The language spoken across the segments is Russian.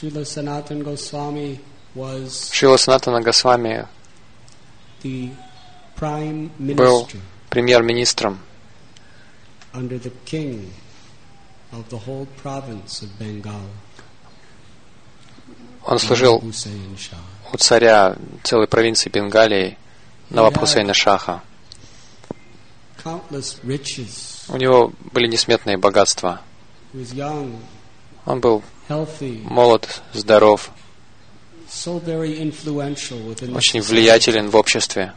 Srila Sanatana Goswami was Шрила Санатана Госвами the prime был minister премьер-министром under the king of the whole province of Bengal. Он служил Hussain Shah. у царя целой провинции Бенгалии Наваб Хусейна Шаха. Countless riches. У него были несметные богатства. He was young, Он был healthy, молод, здоров, so very influential within the очень society. влиятелен в обществе.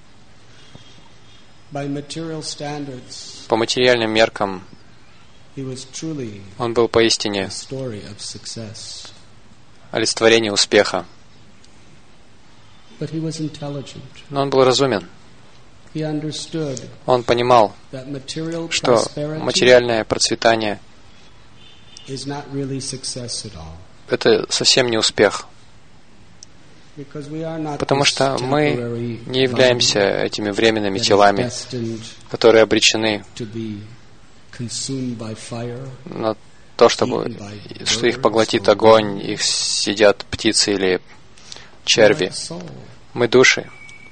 By material standards, По материальным меркам he was truly он был поистине a story of success. олицетворение успеха. But he was intelligent. Но он был разумен. He understood Он понимал, that material что prosperity материальное процветание is not really success at all. — это совсем не успех. Because we are not Потому this что мы temporary не являемся этими временными that is телами, destined которые обречены to be consumed by fire. на то, что их поглотит огонь, их съедят птицы или черви. Мы души.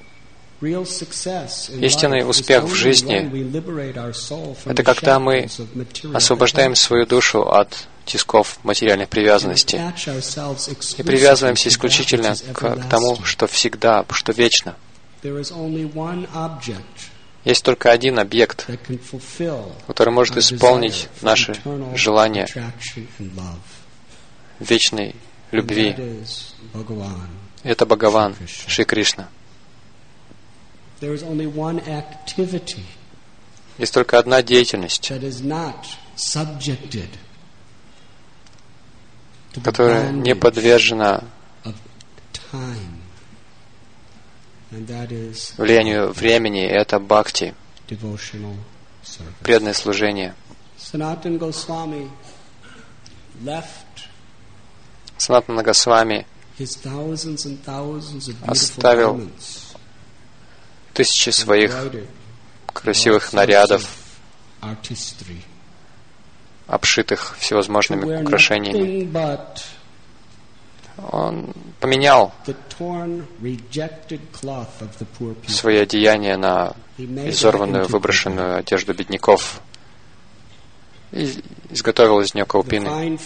Истинный успех в жизни — Это когда мы освобождаем свою душу от тисков материальной привязанности и привязываемся исключительно к тому, что всегда, что вечно. Есть только один объект, который может исполнить наши желания вечной любви. Это Бхагаван, Шри Кришна. Есть только одна деятельность, которая не подвержена влиянию времени, и это бхакти, преданное служение. Санатана Госвами оставил тысячи своих красивых нарядов, обшитых всевозможными украшениями. Он поменял свои одеяния на изорванную, выброшенную одежду бедняков и изготовил из нее каупины.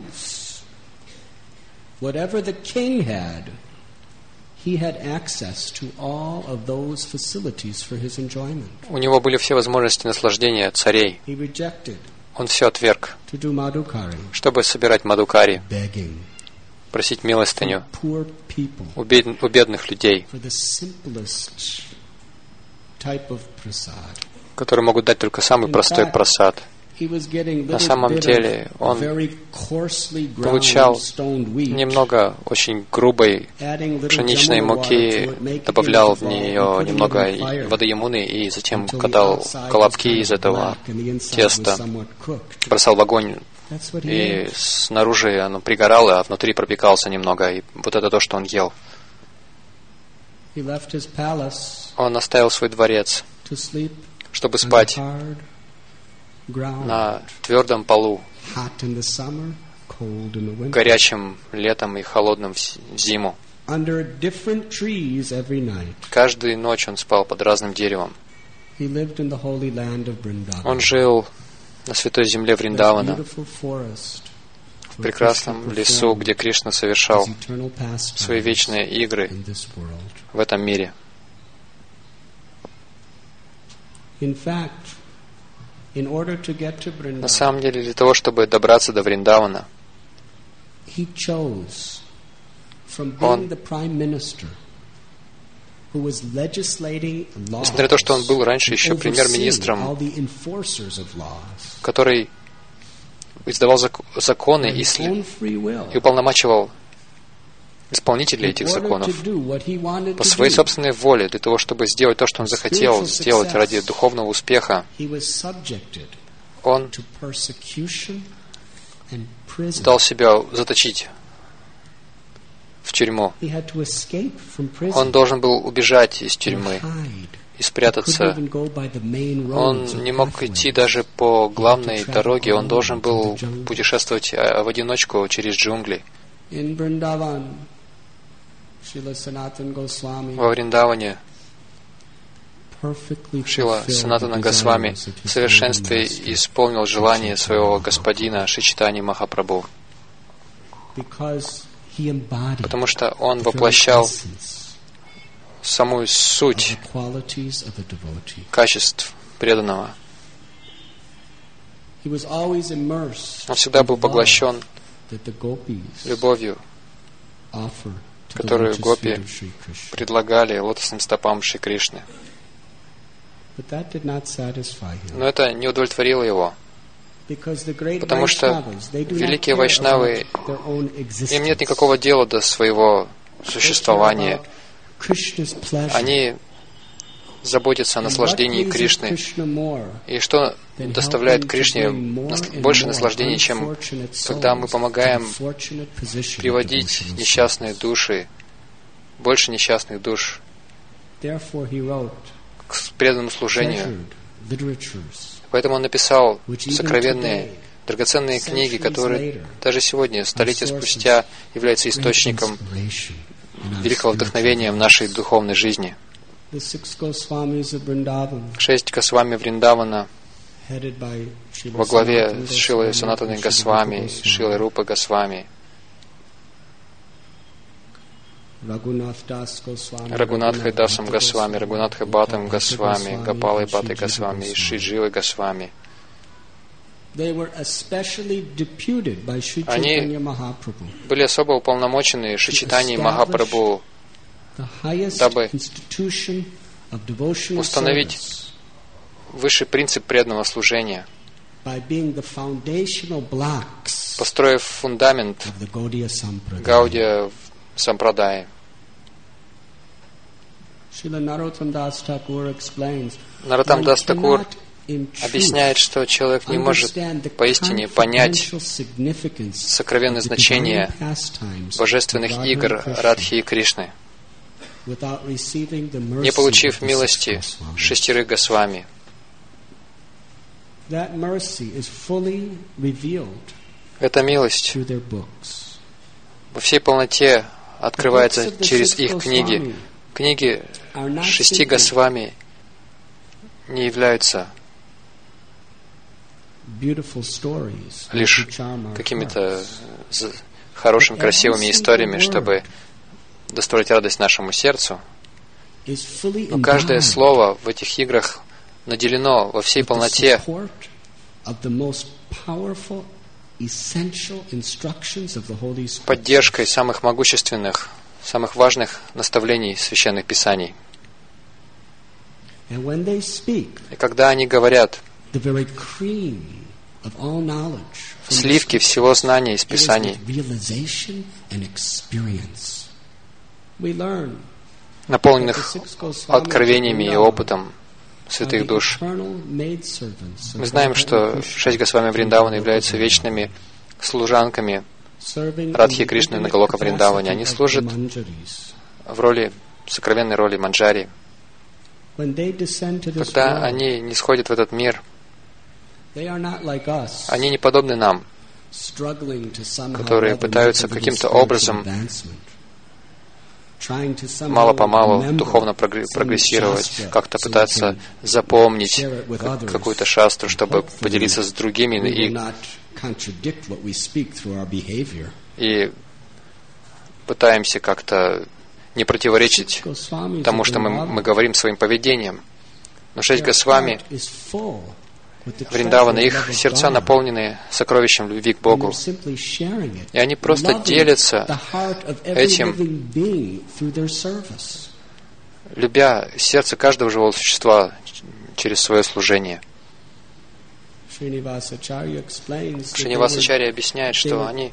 Whatever the king had, he had access to all of those facilities for his enjoyment. У него были все возможности наслаждения царей. He rejected Он все отверг, to do madhukari, чтобы собирать мадукари, begging просить милостыню poor people у бедных людей, for the simplest type of prasad. которые могут дать только самый простой прасад. He was getting На little самом bit деле of он very coarsely ground получал stoned wheat, немного очень грубой adding little пшеничной Jamuna water муки, to it, making добавлял it в evolve, нее and putting it немного in fire воды Ямуны и затем until the катал outside was колобки kind из of этого black and the inside was теста, somewhat cooked. бросал в огонь, That's what he и ate. снаружи оно пригорало, а внутри пропекался немного, и вот это то, что он ел. He left his palace Он оставил свой дворец, to sleep чтобы on спать hard ground, на твердом полу, hot in the summer, cold in the winter, горячим летом и холодным в зиму. under different trees every night. Каждую ночь он спал под разным деревом. He lived in the holy land of Vrindavan. Он жил на святой земле Вриндавана, Beautiful forest, в прекрасном лесу, где Кришна совершал his eternal pastimes свои вечные игры in this world. в этом мире. In fact, in order to get to На Vrindavan, самом деле, для того, чтобы добраться до Вриндавана, he chose from Он- being the prime minister who was legislating laws, несмотря на то, что он был раньше еще overseeing all премьер-министром, the enforcers of laws, который издавал законы by и his own free will, уполномачивал исполнителей этих in order законов to do what he wanted по to своей do, собственной воле, для того, чтобы сделать то, что он захотел сделать ради духовного успеха. he was subjected Он to persecution and prison. дал себя заточить в тюрьму. He had to escape from prison. Он должен был убежать из and тюрьмы hide. и Couldn't спрятаться. even go by the main Он roads or не мог pathways. идти даже по главной дороге, он должен был путешествовать в одиночку через джунгли. Во Вриндаване Шрила Санатана Госвами в совершенстве исполнил желание своего господина Шри Чайтаньи Махапрабху, потому что он воплощал самую суть качеств преданного. Он всегда был поглощен любовью, которую гопи предлагали лотосным стопам Шри Кришны. Но это не удовлетворило его, потому что великие вайшнавы, им нет никакого дела до своего существования. Они заботятся о наслаждении Кришны. И что доставляет Кришне больше наслаждения, чем когда мы помогаем приводить несчастные души, больше несчастных душ к преданному служению. Поэтому он написал сокровенные, драгоценные книги, которые даже сегодня, столетия спустя, являются источником великого вдохновения в нашей духовной жизни. 6 Госвами Вриндавана во главе с Шрилой Санатаной Госвами, Шрилой Рупой Госвами, Рагунатхой Дасом Госвами, Рагунатхой Бхаттом Госвами, Гопалой Бхаттой Госвами и Шри Дживой Госвами. Они были особо уполномочены Шри Чайтаньей Махапрабху, дабы установить высший принцип преданного служения, построив фундамент Гаудия Сампрадай. Нароттам Дас Такур объясняет, что человек не может поистине понять сокровенное значение божественных игр Радхи и Кришны, не получив милости 6 Госвами. Эта милость во всей полноте открывается через их книги. Книги 6 Госвами не являются лишь какими-то хорошими, красивыми историями, чтобы доставить радость нашему сердцу. Но каждое слово в этих играх наделено во всей полноте поддержкой самых могущественных, самых важных наставлений Священных Писаний. И когда они говорят, сливки всего знания из Писаний, наполненных откровениями и опытом святых душ. Мы знаем, что 6 Госвами Вриндавана являются вечными служанками Радхи Кришны на Галока Вриндаване. Они служат в роли, сокровенной роли манджари. Когда они нисходят в этот мир, они не подобны нам, которые пытаются каким-то образом мало-помалу духовно прогрессировать, как-то пытаться запомнить какую-то шастру, чтобы поделиться с другими и пытаемся как-то не противоречить тому, что мы говорим своим поведением. Но 6 Госвами Вриндавана, их сердца наполнены сокровищем любви к Богу. И они просто делятся этим, любя сердце каждого живого существа через свое служение. Шринивасачарья объясняет, что они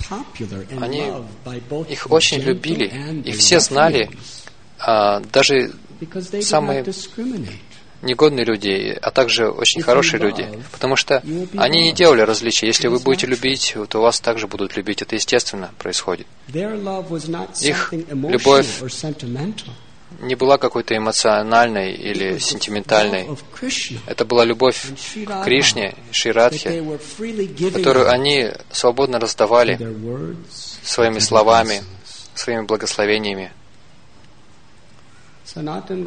их очень любили, их все знали, даже самые негодные люди, а также очень хорошие люди, потому что они не делали различия. Если вы будете любить, то вас также будут любить. Это естественно происходит. Их любовь не была какой-то эмоциональной или сентиментальной. Это была любовь к Кришне, Шри Радхе, которую они свободно раздавали своими словами, своими благословениями. Санатана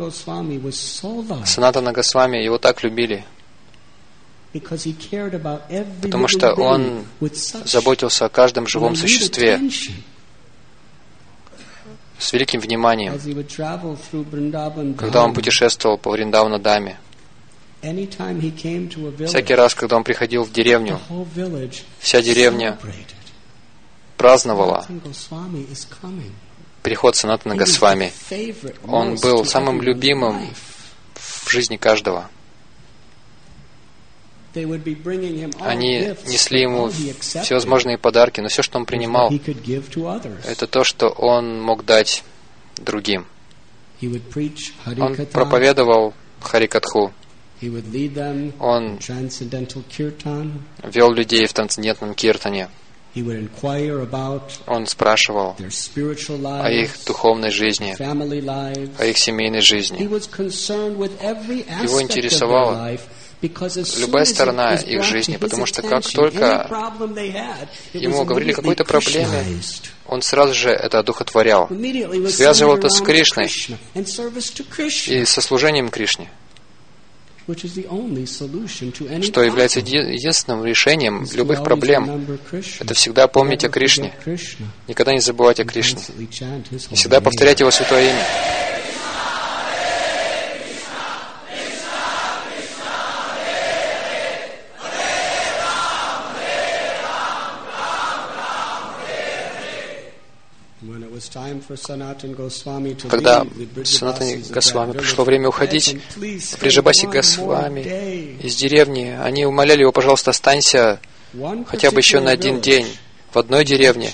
Госвами его так любили, потому что он заботился о каждом живом существе с великим вниманием, когда он путешествовал по Вриндавана-даме. Всякий раз, когда он приходил в деревню, вся деревня праздновала приход Санатана Госвами. Он был самым любимым в жизни каждого. Они несли ему всевозможные подарки, но все, что он принимал, это то, что он мог дать другим. Он проповедовал Харикатху. Он вел людей в трансцендентном киртане. Он спрашивал о их духовной жизни, о их семейной жизни. Его интересовала любая сторона их жизни, потому что как только ему говорили о какой-то проблеме, он сразу же это одухотворял, связывал это с Кришной и со служением Кришне, что является единственным решением любых проблем. Это всегда помнить о Кришне, никогда не забывать о Кришне, и всегда повторять Его святое имя. Когда Санатане Госвами пришло время уходить, Бриджабаси Госвами из деревни, они умоляли его: пожалуйста, останься хотя бы еще на один день в одной деревне.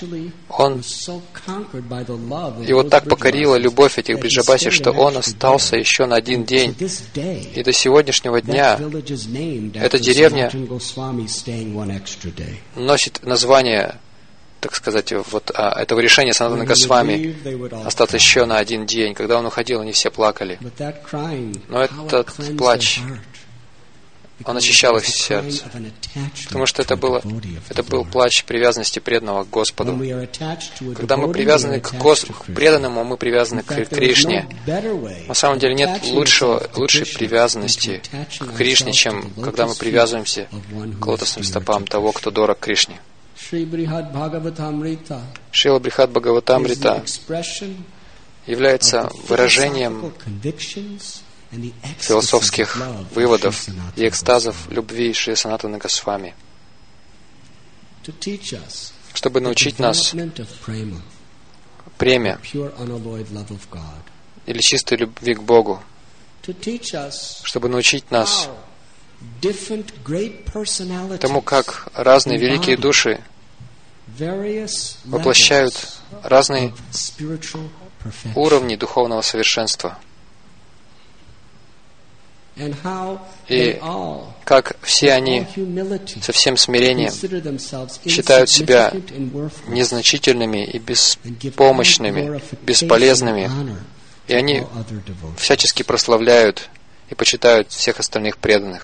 Его так покорила любовь этих Бриджабаси, что он остался еще на один день. И до сегодняшнего дня эта деревня носит название, так сказать, вот этого решения Санатана Госвами остаться еще на один день. Когда он уходил, они все плакали. Но этот плач, он очищал их сердце, потому что это был плач привязанности преданного к Господу. Когда мы привязаны к преданному, мы привязаны к Кришне. На самом деле нет лучшей привязанности к Кришне, чем когда мы привязываемся к лотосным стопам того, кто дорог Кришне. Шрила Брихат Бхагаватамрита является выражением философских выводов и экстазов любви Шри Санатаны Госвами, чтобы научить нас преме или чистой любви к Богу, чтобы научить нас тому, как разные великие души воплощают разные уровни духовного совершенства. И как все они со всем смирением считают себя незначительными и беспомощными, бесполезными, и они всячески прославляют и почитают всех остальных преданных.